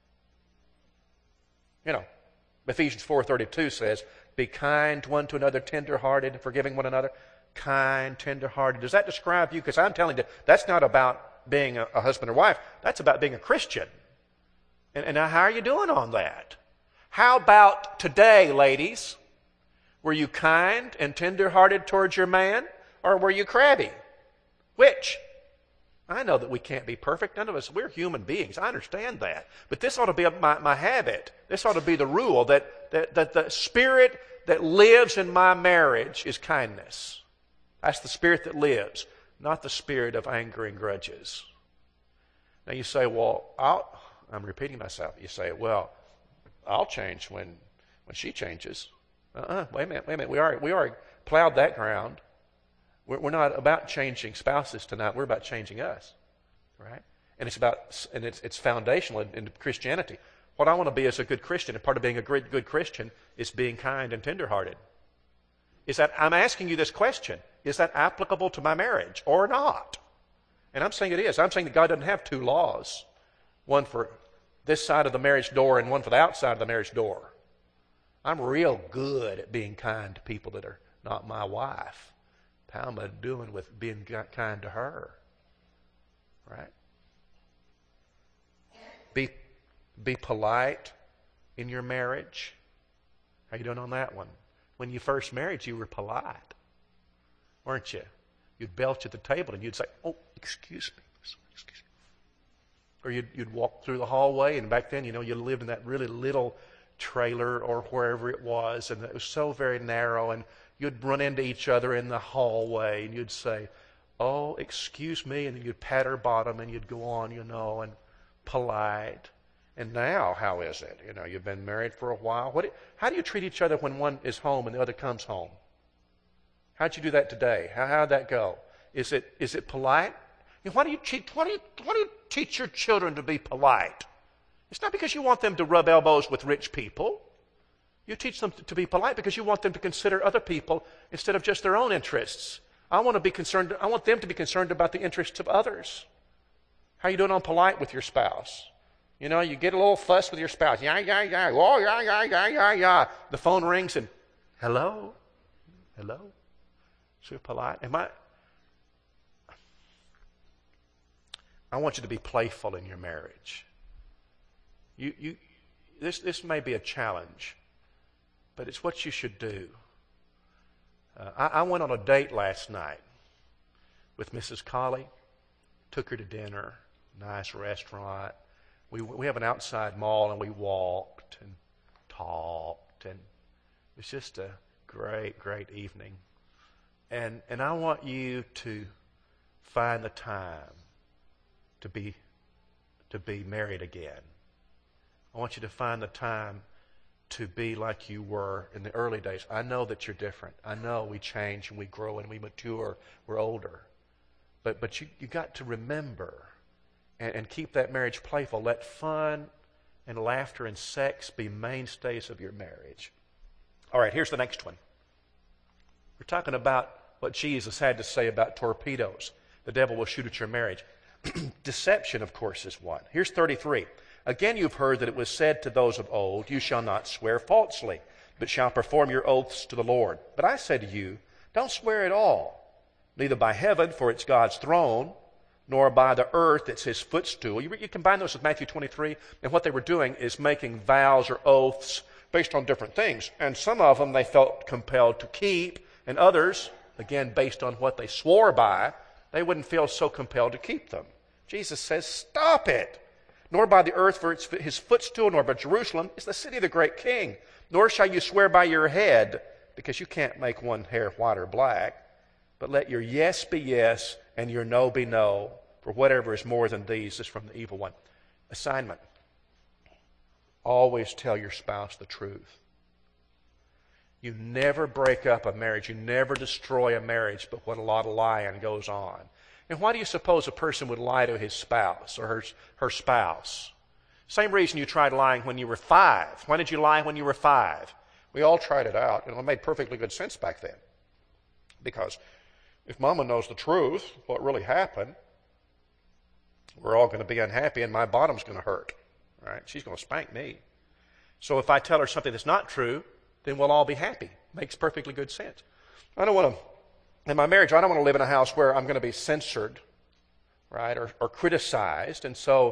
You know, Ephesians 4:32 says, be kind one to another, tender-hearted, forgiving one another. Kind, tender-hearted. Does that describe you? Because I'm telling you, that's not about being a husband or wife. That's about being a Christian. And now how are you doing on that? How about today, ladies? Were you kind and tender-hearted towards your man? Or were you crabby? Which? I know that we can't be perfect. None of us, we're human beings. I understand that. But this ought to be my habit. This ought to be the rule that the spirit that lives in my marriage is kindness. That's the spirit that lives, not the spirit of anger and grudges. Now you say, well, I'm repeating myself. You say, well, I'll change when she changes. Wait a minute. We already plowed that ground. We're not about changing spouses tonight. We're about changing us, right? And it's foundational in Christianity. What I want to be as a good Christian, and part of being a good Christian is being kind and tenderhearted. I'm asking you this question: is that applicable to my marriage or not? And I'm saying it is. I'm saying that God doesn't have two laws, one for this side of the marriage door and one for the outside of the marriage door. I'm real good at being kind to people that are not my wife. How am I doing with being kind to her? Right? Be polite in your marriage. How you doing on that one? When you first married, you were polite, weren't you? You'd belch at the table and you'd say, "Oh, excuse me." Or you'd walk through the hallway, and back then, you lived in that really little trailer or wherever it was, and it was so very narrow, and you'd run into each other in the hallway, and you'd say, "Oh, excuse me," and then you'd pat her bottom, and you'd go on, and polite. And now, how is it? You've been married for a while. How do you treat each other when one is home and the other comes home? How'd you do that today? How'd that go? Is it polite? Why do you teach your children to be polite? It's not because you want them to rub elbows with rich people. You teach them to be polite because you want them to consider other people instead of just their own interests. I want them to be concerned about the interests of others. How are you doing on polite with your spouse? You get a little fuss with your spouse. Yeah. Oh, yeah. The phone rings and, hello? So you're polite. I want you to be playful in your marriage. This may be a challenge, but it's what you should do. I went on a date last night with Mrs. Colley. Took her to dinner, nice restaurant. We have an outside mall, and we walked and talked, and it was just a great, great evening. And I want you to find the time to be married again. I want you to find the time to be like you were in the early days. I know that you're different. I know we change and we grow and we mature. We're older. But you got to remember and keep that marriage playful. Let fun and laughter and sex be mainstays of your marriage. All right, here's the next one. We're talking about what Jesus had to say about torpedoes. the devil will shoot at your marriage. Deception, of course, is one. Here's 33. Again, you've heard that it was said to those of old, you shall not swear falsely, but shall perform your oaths to the Lord. But I say to you, don't swear at all, neither by heaven, for it's God's throne, nor by the earth, it's his footstool. You combine those with Matthew 23, and what they were doing is making vows or oaths based on different things. And some of them they felt compelled to keep, and others, again, based on what they swore by, they wouldn't feel so compelled to keep them. Jesus says, stop it. Nor by the earth, for it's his footstool, nor by Jerusalem, it's the city of the great king. Nor shall you swear by your head, because you can't make one hair white or black. But let your yes be yes, and your no be no. For whatever is more than these is from the evil one. Assignment. Always tell your spouse the truth. You never break up a marriage. You never destroy a marriage, but what a lot of lying goes on. And why do you suppose a person would lie to his spouse or her spouse? Same reason you tried lying when you were 5. Why did you lie when you were 5? We all tried it out, and it made perfectly good sense back then. Because if Mama knows the truth, what really happened, we're all going to be unhappy, and my bottom's going to hurt. Right? She's going to spank me. So if I tell her something that's not true, then we'll all be happy. Makes perfectly good sense. I don't want to, in my marriage, I don't want to live in a house where I'm going to be censored, right, or criticized. And so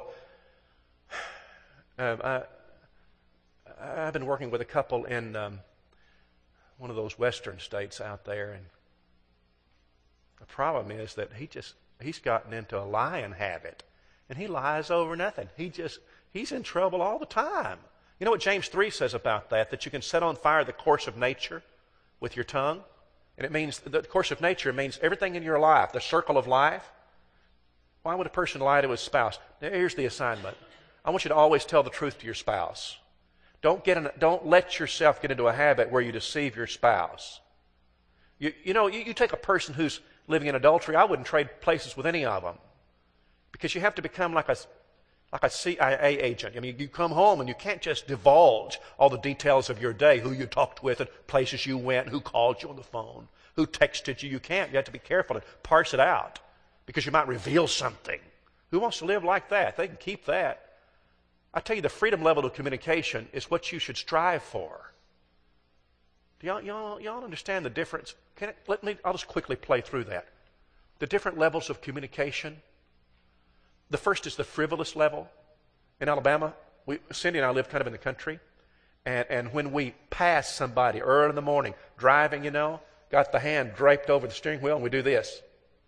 I've been working with a couple in one of those western states out there, and the problem is that he's gotten into a lying habit, and he lies over nothing. He's in trouble all the time. You know what James 3 says about that? That you can set on fire the course of nature with your tongue. And it means, the course of nature means everything in your life, the circle of life. Why would a person lie to his spouse? Now, here's the assignment. I want you to always tell the truth to your spouse. Don't let yourself get into a habit where you deceive your spouse. You take a person who's living in adultery, I wouldn't trade places with any of them. Because you have to become like a CIA agent. I mean, you come home and you can't just divulge all the details of your day, who you talked with and places you went, who called you on the phone, who texted you. You can't. You have to be careful and parse it out because you might reveal something. Who wants to live like that? They can keep that. I tell you, the freedom level of communication is what you should strive for. Do y'all understand the difference? I'll just quickly play through that. The different levels of communication. The first is the frivolous level. In Alabama, Cindy and I live kind of in the country. And when we pass somebody early in the morning, driving, got the hand draped over the steering wheel, and we do this.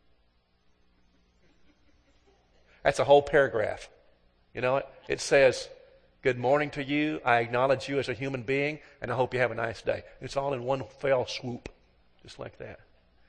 That's a whole paragraph. You know it? It says, good morning to you. I acknowledge you as a human being, and I hope you have a nice day. It's all in one fell swoop, just like that.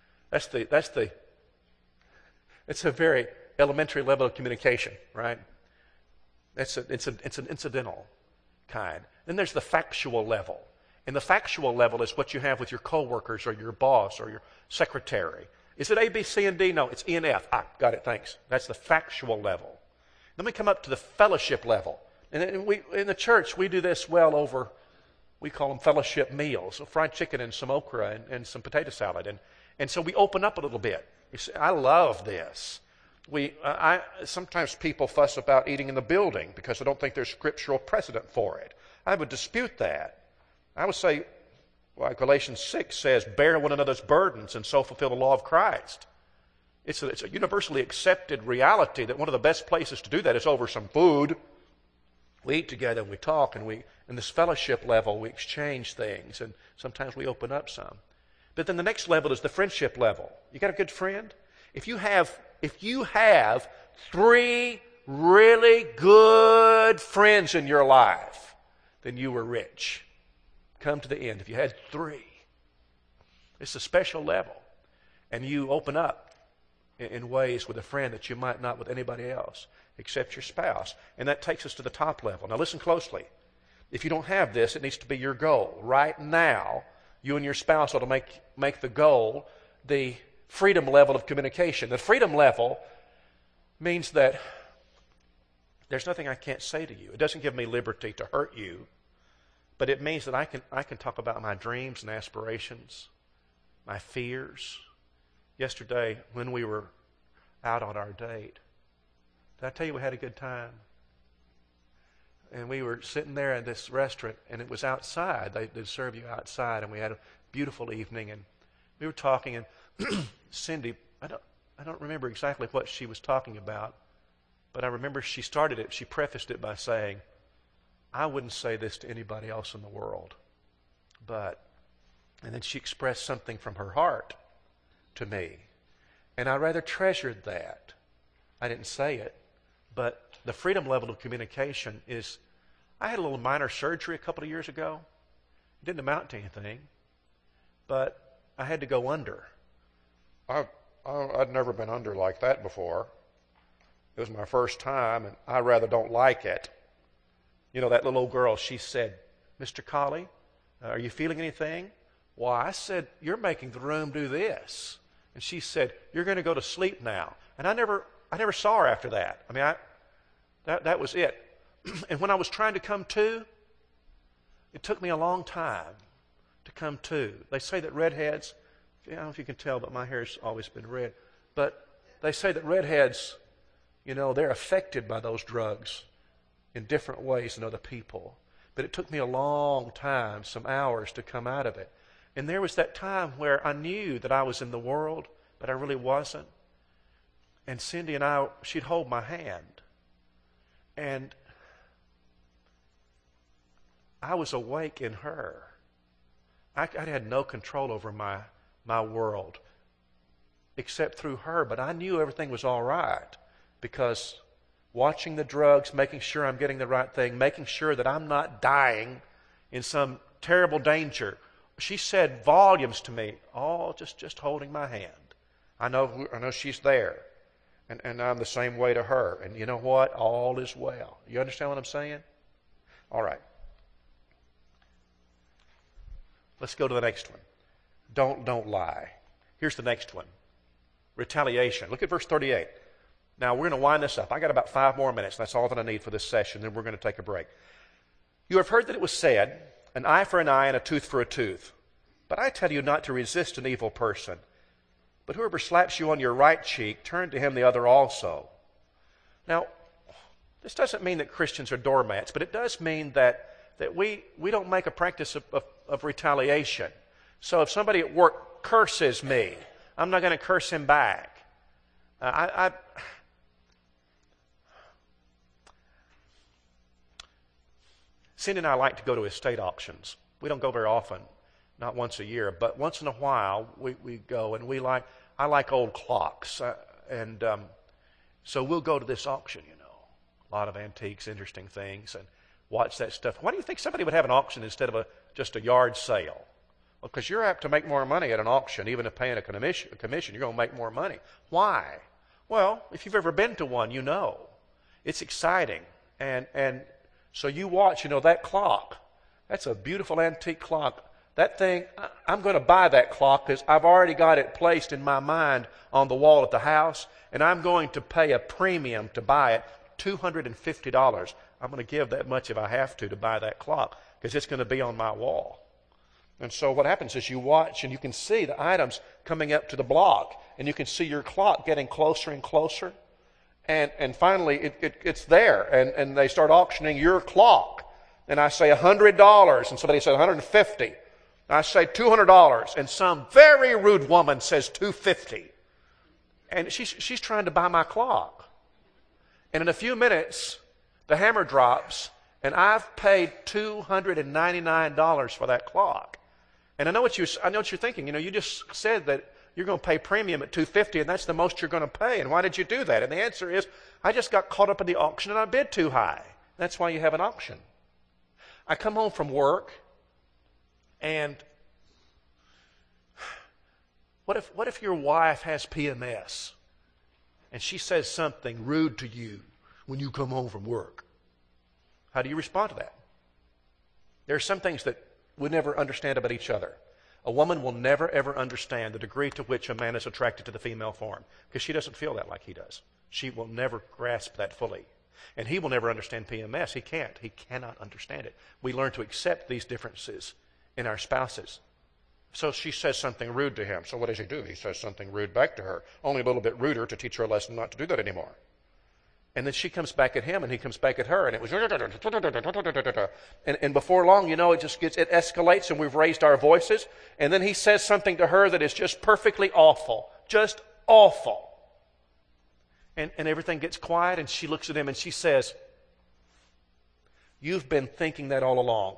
It's a very elementary level of communication, right? It's an incidental kind. Then there's the factual level. And the factual level is what you have with your coworkers or your boss or your secretary. Is it A, B, C, and D? No, it's E and F. Got it, thanks. That's the factual level. Then we come up to the fellowship level. And in the church, we do this well over, we call them fellowship meals, so fried chicken and some okra and some potato salad. And so we open up a little bit. You say, I love this. Sometimes people fuss about eating in the building because they don't think there's scriptural precedent for it. I would dispute that. I would say, like Galatians 6 says, bear one another's burdens and so fulfill the law of Christ. It's a universally accepted reality that one of the best places to do that is over some food. We eat together and we talk, and in this fellowship level, we exchange things, and sometimes we open up some. But then the next level is the friendship level. You got a good friend? If you have 3 really good friends in your life, then you were rich. Come to the end. If you had 3, it's a special level. And you open up in ways with a friend that you might not with anybody else except your spouse. And that takes us to the top level. Now listen closely. If you don't have this, it needs to be your goal. Right now, you and your spouse ought to make the goal the freedom level of communication. The freedom level means that there's nothing I can't say to you. It doesn't give me liberty to hurt you, but it means that I can talk about my dreams and aspirations, my fears. Yesterday, when we were out on our date. Did I tell you we had a good time? And we were sitting there in this restaurant, and it was outside. They'd serve you outside, and we had a beautiful evening, and we were talking, and Cindy, I don't remember exactly what she was talking about, but I remember she prefaced it by saying, I wouldn't say this to anybody else in the world, and then she expressed something from her heart to me, and I rather treasured that. I didn't say it, but the freedom level of communication is, I had a little minor surgery a couple of years ago. It didn't amount to anything, but I had to go under. I'd never been under like that before. It was my first time, and I rather don't like it. You know, that little old girl, she said, Mr. Colley, are you feeling anything? Why, I said, you're making the room do this. And she said, you're going to go to sleep now. And I never saw her after that. I mean, that was it. And when I was trying to come to, it took me a long time to come to. They say that redheads, I don't know if you can tell, but my hair's always been red. But they say that redheads, you know, they're affected by those drugs in different ways than other people. But it took me a long time, some hours, to come out of it. And there was that time where I knew that I was in the world, but I really wasn't. And Cindy and I, she'd hold my hand. And I was awake in her. I had no control over my world except through her, but I knew everything was all right because watching the drugs, making sure I'm getting the right thing, making sure that I'm not dying in some terrible danger. She said volumes to me, all just holding my hand. I know she's there. And I'm the same way to her. And you know what? All is well. You understand what I'm saying? All right. Let's go to the next one. Don't lie. Here's the next one. Retaliation. Look at verse 38. Now, we're going to wind this up. I got about 5 more minutes. That's all that I need for this session. Then we're going to take a break. You have heard that it was said, an eye for an eye and a tooth for a tooth. But I tell you not to resist an evil person. But whoever slaps you on your right cheek, turn to him the other also. Now, this doesn't mean that Christians are doormats, but it does mean that we don't make a practice of retaliation. So if somebody at work curses me, I'm not going to curse him back. Cindy and I like to go to estate auctions. We don't go very often, not once a year, but once in a while we go, and I like old clocks, so we'll go to this auction, you know, a lot of antiques, interesting things, and watch that stuff. Why do you think somebody would have an auction instead of just a yard sale? Well, because you're apt to make more money at an auction, even if paying a commission, you're going to make more money. Why? Well, if you've ever been to one, you know. It's exciting, and so you watch, you know, that clock. That's a beautiful antique clock. That thing, I'm going to buy that clock because I've already got it placed in my mind on the wall at the house, and I'm going to pay a premium to buy it, $250. I'm going to give that much if I have to buy that clock because it's going to be on my wall. And so what happens is you watch and you can see the items coming up to the block, and you can see your clock getting closer and closer. And finally, it's there, and they start auctioning your clock. And I say $100, and somebody says $150. I say $200, and some very rude woman says $250. And she's trying to buy my clock. And in a few minutes, the hammer drops, and I've paid $299 for that clock. And I know what you're thinking. You know, you just said that you're going to pay premium at $250, and that's the most you're going to pay. And why did you do that? And the answer is, I just got caught up in the auction, and I bid too high. That's why you have an auction. I come home from work, and what if your wife has PMS, and she says something rude to you when you come home from work? How do you respond to that? There are some things that we never understand about each other. A woman will never, ever understand the degree to which a man is attracted to the female form because she doesn't feel that like he does. She will never grasp that fully. And he will never understand PMS. He can't. He cannot understand it. We learn to accept these differences in our spouses. So she says something rude to him. So what does he do? He says something rude back to her, only a little bit ruder to teach her a lesson not to do that anymore. And then she comes back at him, and he comes back at her, and it was, and before long, it escalates, and we've raised our voices, and then he says something to her that is just perfectly awful, just awful. And everything gets quiet, and she looks at him, and she says, "You've been thinking that all along."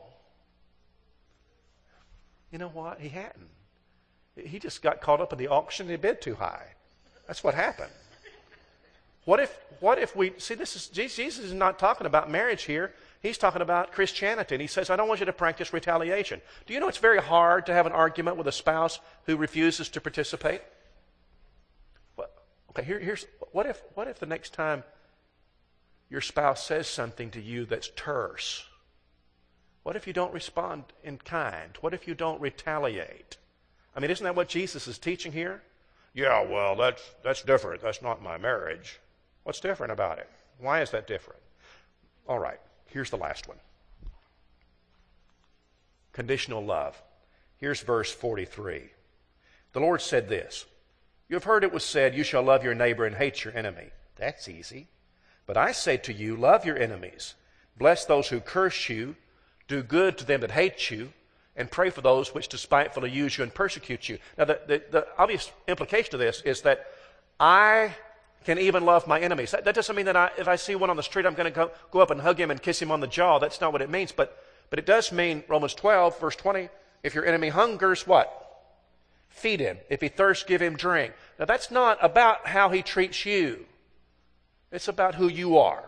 You know what? He hadn't. He just got caught up in the auction and he bid too high. That's what happened. What if we see this is Jesus is not talking about marriage here. He's talking about Christianity. And he says, I don't want you to practice retaliation. Do you know it's very hard to have an argument with a spouse who refuses to participate? What if the next time your spouse says something to you that's terse? What if you don't respond in kind? What if you don't retaliate? I mean, isn't that what Jesus is teaching here? Yeah, well, that's different. That's not my marriage. What's different about it? Why is that different? All right, here's the last one. Conditional love. Here's verse 43. The Lord said this, "You have heard it was said, you shall love your neighbor and hate your enemy." That's easy. But I say to you, love your enemies. Bless those who curse you. Do good to them that hate you, and pray for those which despitefully use you and persecute you. Now, the obvious implication of this is that I can even love my enemies. That doesn't mean that if I see one on the street, I'm going to go up and hug him and kiss him on the jaw. That's not what it means. But it does mean, Romans 12, verse 20, if your enemy hungers, what? Feed him. If he thirsts, give him drink. Now, that's not about how he treats you. It's about who you are.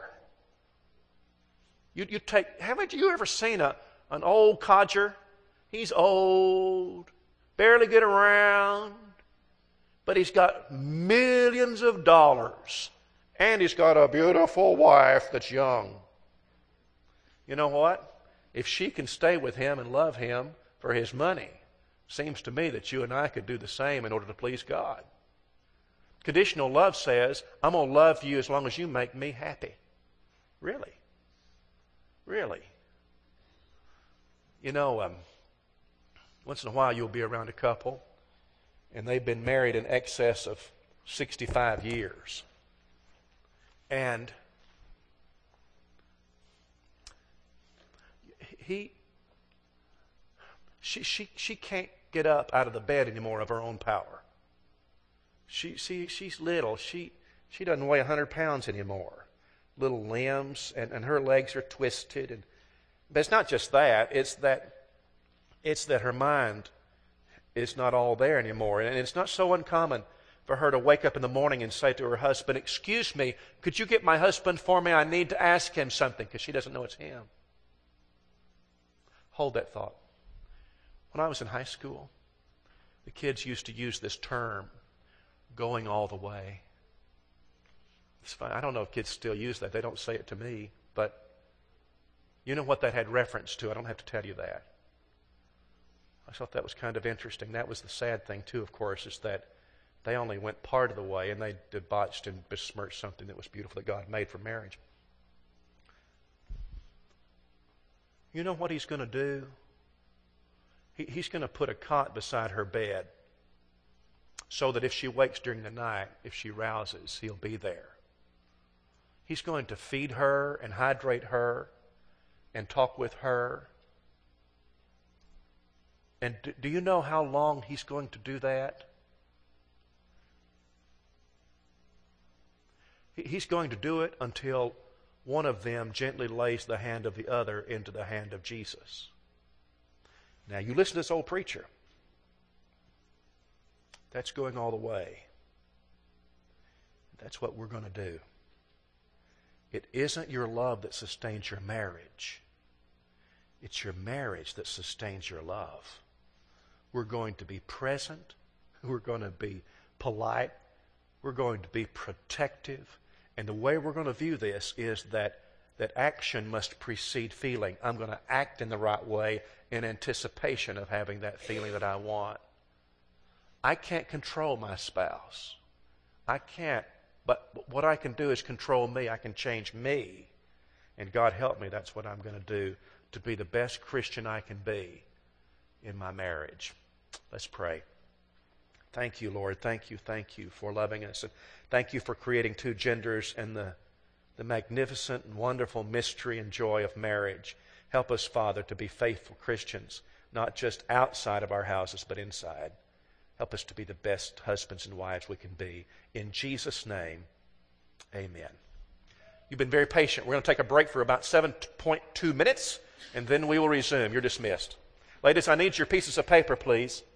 Haven't you ever seen an old codger? He's old, barely get around, but he's got millions of dollars, and he's got a beautiful wife that's young. You know what? If she can stay with him and love him for his money, seems to me that you and I could do the same in order to please God. Conditional love says, I'm going to love you as long as you make me happy. Really? Really? Once in a while you'll be around a couple and they've been married in excess of 65 years. And she can't get up out of the bed anymore of her own power. She's little. She doesn't weigh 100 pounds anymore. Little limbs, and her legs are twisted. But it's not just that. It's that her mind is not all there anymore. And it's not so uncommon for her to wake up in the morning and say to her husband, "Excuse me, could you get my husband for me? I need to ask him something," because she doesn't know it's him. Hold that thought. When I was in high school, the kids used to use this term, going all the way. It's fine. I don't know if kids still use that. They don't say it to me. But you know what that had reference to. I don't have to tell you that. I thought that was kind of interesting. That was the sad thing, too, of course, is that they only went part of the way, and they debauched and besmirched something that was beautiful that God made for marriage. You know what he's going to do? He's going to put a cot beside her bed so that if she wakes during the night, if she rouses, he'll be there. He's going to feed her and hydrate her and talk with her. And do you know how long he's going to do that? He's going to do it until one of them gently lays the hand of the other into the hand of Jesus. Now, you listen to this old preacher. That's going all the way. That's what we're going to do. It isn't your love that sustains your marriage. It's your marriage that sustains your love. We're going to be present. We're going to be polite. We're going to be protective. And the way we're going to view this is that action must precede feeling. I'm going to act in the right way in anticipation of having that feeling that I want. I can't control my spouse. I can't. But what I can do is control me. I can change me. And God help me, that's what I'm going to do to be the best Christian I can be in my marriage. Let's pray. Thank you, Lord. Thank you for loving us. And thank you for creating two genders and the magnificent and wonderful mystery and joy of marriage. Help us, Father, to be faithful Christians, not just outside of our houses, but inside. Help us to be the best husbands and wives we can be. In Jesus' name, amen. You've been very patient. We're going to take a break for about 7.2 minutes, and then we will resume. You're dismissed. Ladies, I need your pieces of paper, please.